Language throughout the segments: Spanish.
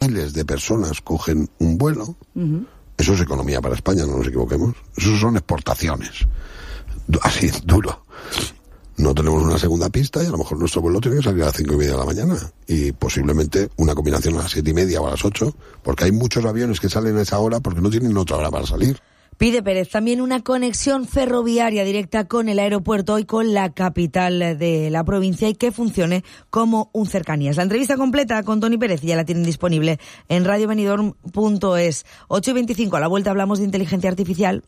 miles de personas cogen un vuelo, eso es economía para España, no nos equivoquemos. Eso son exportaciones. Así, duro. No tenemos una segunda pista y a lo mejor nuestro vuelo tiene que salir a las 5:30 de la mañana. Y posiblemente una combinación a las 7:30 o a las 8, porque hay muchos aviones que salen a esa hora porque no tienen otra hora para salir. Pide Pérez también una conexión ferroviaria directa con el aeropuerto y con la capital de la provincia y que funcione como un cercanías. La entrevista completa con Toni Pérez ya la tienen disponible en radiobenidorm.es. 8:25, a la vuelta hablamos de inteligencia artificial.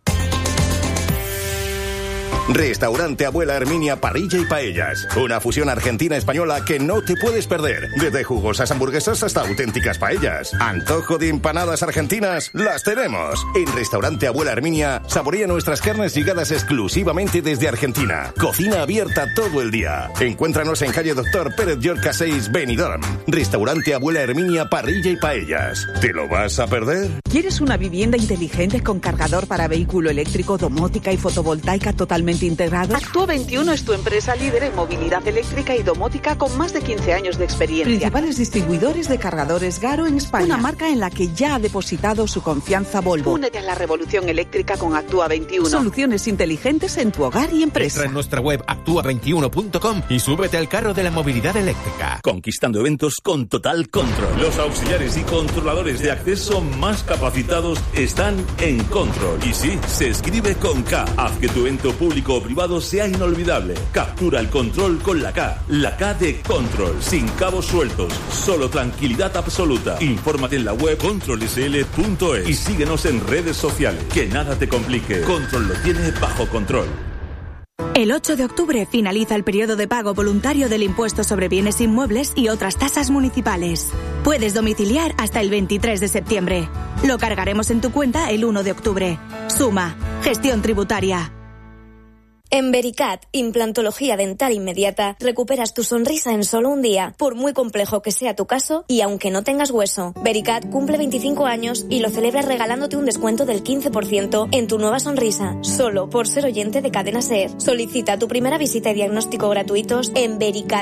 Restaurante Abuela Herminia Parrilla y Paellas. Una fusión argentina-española que no te puedes perder. Desde jugosas hamburguesas hasta auténticas paellas. Antojo de empanadas argentinas, las tenemos. En Restaurante Abuela Herminia saborea nuestras carnes llegadas exclusivamente desde Argentina. Cocina abierta todo el día. Encuéntranos en calle Doctor Pérez Llorca 6, Benidorm. Restaurante Abuela Herminia Parrilla y Paellas. ¿Te lo vas a perder? ¿Quieres una vivienda inteligente con cargador para vehículo eléctrico, domótica y fotovoltaica totalmente integrados? Actúa 21 es tu empresa líder en movilidad eléctrica y domótica con más de 15 años de experiencia. Principales distribuidores de cargadores Garo en España. Una marca en la que ya ha depositado su confianza Volvo. Únete a la revolución eléctrica con Actúa 21. Soluciones inteligentes en tu hogar y empresa. Entra en nuestra web actua21.com y súbete al carro de la movilidad eléctrica. Conquistando eventos con total control. Los auxiliares y controladores de acceso más capacitados están en Control. Y sí, se escribe con K. Haz que tu evento público o privado sea inolvidable. Captura el control con la K. La K de Control. Sin cabos sueltos. Solo tranquilidad absoluta. Infórmate en la web controlsl.es y síguenos en redes sociales. Que nada te complique. Control lo tiene bajo control. El 8 de octubre finaliza el periodo de pago voluntario del impuesto sobre bienes inmuebles y otras tasas municipales. Puedes domiciliar hasta el 23 de septiembre. Lo cargaremos en tu cuenta el 1 de octubre. Suma. Gestión tributaria. En Vericat, implantología dental inmediata, recuperas tu sonrisa en solo un día, por muy complejo que sea tu caso y aunque no tengas hueso. Vericat cumple 25 años y lo celebra regalándote un descuento del 15% en tu nueva sonrisa, solo por ser oyente de Cadena SER. Solicita tu primera visita y diagnóstico gratuitos en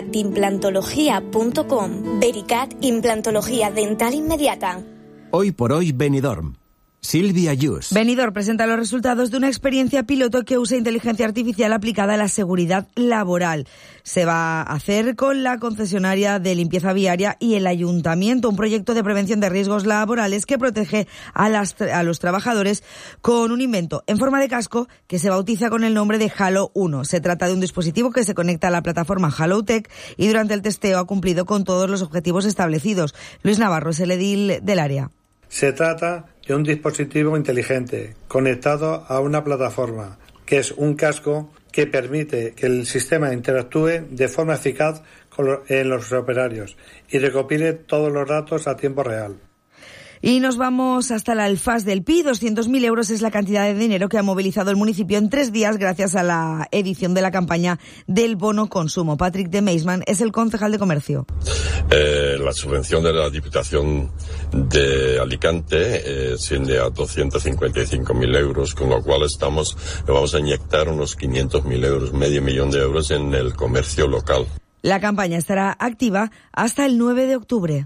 vericatimplantología.com. Vericat, implantología dental inmediata. Hoy por hoy, Benidorm. Silvia Yus. Benidorm presenta los resultados de una experiencia piloto que usa inteligencia artificial aplicada a la seguridad laboral. Se va a hacer con la concesionaria de limpieza viaria y el ayuntamiento, un proyecto de prevención de riesgos laborales que protege a los trabajadores con un invento en forma de casco que se bautiza con el nombre de Halo 1. Se trata de un dispositivo que se conecta a la plataforma HaloTech y durante el testeo ha cumplido con todos los objetivos establecidos. Luis Navarro es el edil del área. Se trata de un dispositivo inteligente conectado a una plataforma, que es un casco que permite que el sistema interactúe de forma eficaz en los operarios y recopile todos los datos a tiempo real. Y nos vamos hasta la Alfaz del Pi. 200.000 euros es la cantidad de dinero que ha movilizado el municipio en 3 días gracias a la edición de la campaña del bono consumo. Patrick de Meisman es el concejal de comercio. La subvención de la Diputación de Alicante asciende a 255.000 euros, con lo cual vamos a inyectar unos 500.000 euros, medio millón de euros en el comercio local. La campaña estará activa hasta el 9 de octubre.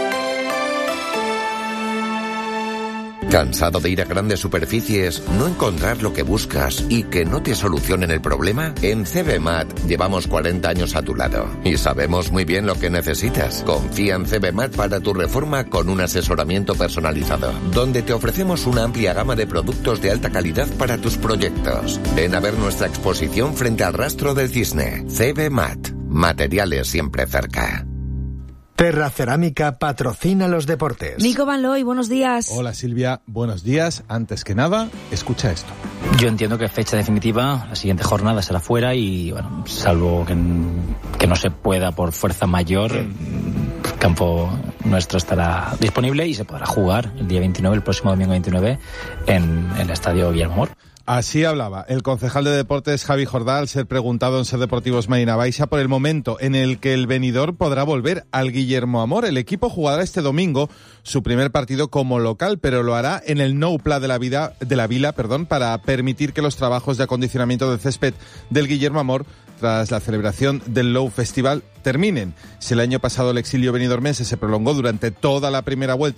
¿Cansado de ir a grandes superficies, no encontrar lo que buscas y que no te solucionen el problema? En CBMAT llevamos 40 años a tu lado y sabemos muy bien lo que necesitas. Confía en CBMAT para tu reforma con un asesoramiento personalizado, donde te ofrecemos una amplia gama de productos de alta calidad para tus proyectos. Ven a ver nuestra exposición frente al Rastro del Cisne. CBMAT. Materiales siempre cerca. Terra Cerámica patrocina los deportes. Nico Van Looy, buenos días. Hola Silvia, buenos días. Antes que nada, escucha esto. Yo entiendo que fecha definitiva, la siguiente jornada será fuera y, bueno, salvo que no se pueda por fuerza mayor, el campo nuestro estará disponible y se podrá jugar el día 29, el próximo domingo 29, en el Estadio Guillermo Mor. Así hablaba el concejal de deportes Javi Jordá al ser preguntado en Ser Deportivos Marina Baixa por el momento en el que el Benidorm podrá volver al Guillermo Amor. El equipo jugará este domingo su primer partido como local, pero lo hará en el Nou Pla de la Vila, para permitir que los trabajos de acondicionamiento del césped del Guillermo Amor tras la celebración del Low Festival terminen. Si el año pasado el exilio benidormense se prolongó durante toda la primera vuelta,